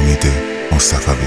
امید مصطفوی.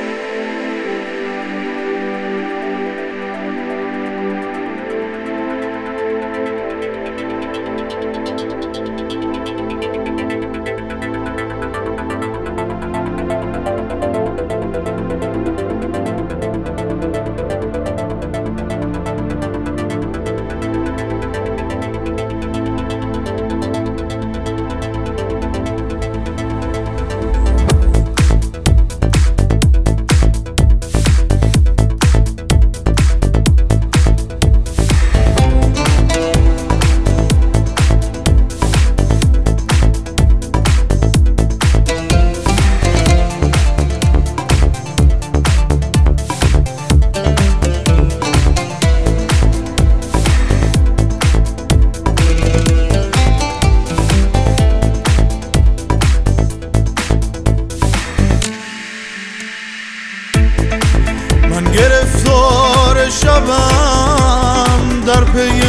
من گرفتار شبم در پی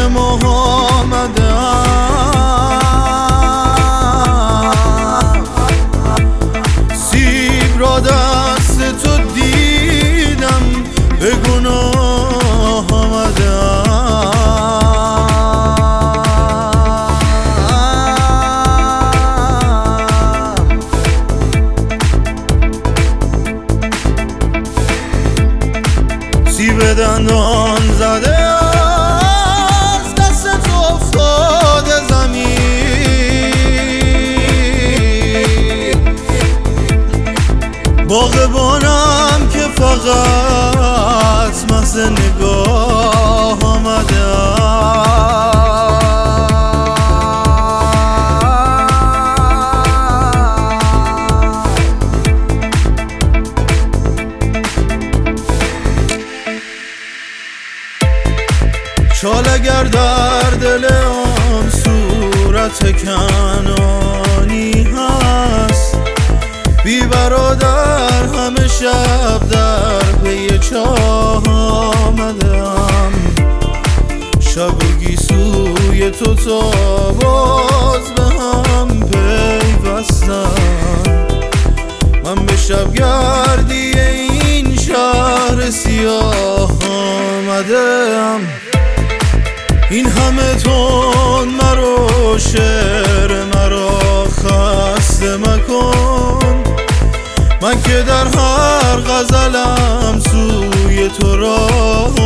محمدم، سیب را دست تو دیدم به گناه آمدم. سیب دندان زده از دست تو افتاده زمین، باغبانم که فقط محض نگاه آمدم. شال اگر در دل آن صورت کنانی هست، بی برادر همه شب در پی چاه آمدم. شب و گیسوی تو تا باز به هم پیوستم. من به شبگردی این شهر سیاه آمدم. این همه تون مرا شعر مرا خسته مکن، من که در هر غزلم سوی تو راه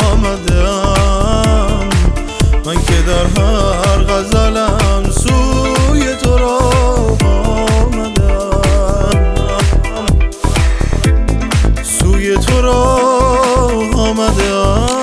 آمدم. من که در هر غزلم سوی تو راه آمدم، سوی تو راه آمدم.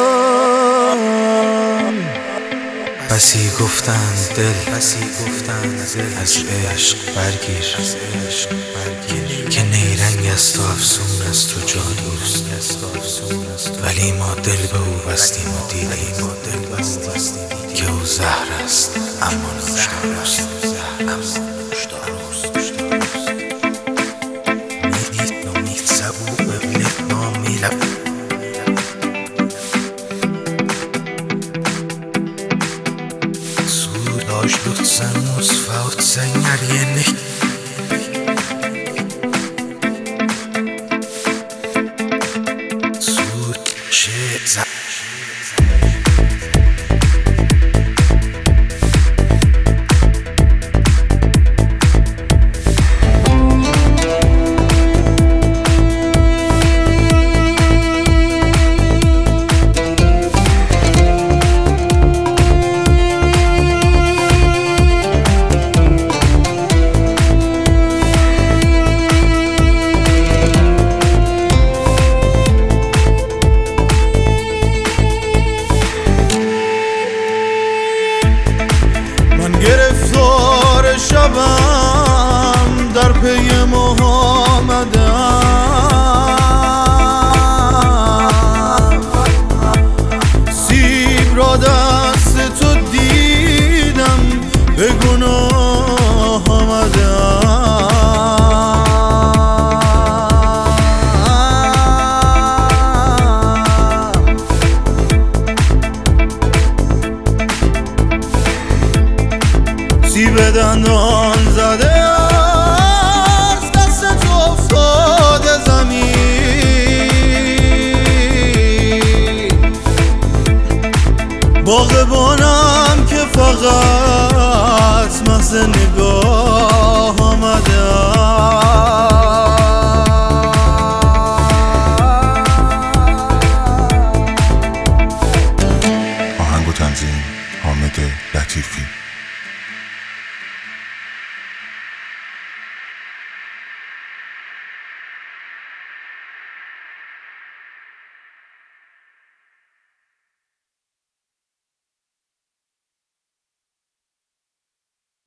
بسی گفتند دل از عشق برگیر، که نیرنگ است و افسون است و جادوست، ولی ما دل به او بستیم و دیدیم که او زهر است اما نوشداروست. Sen muss faut sein Ariene. Sud Schätze. گرفتار شبم در پی محمدم، سیب را دست تو دیدم به گناه آمدم. سیب دندان زده از دست لحظه نگاه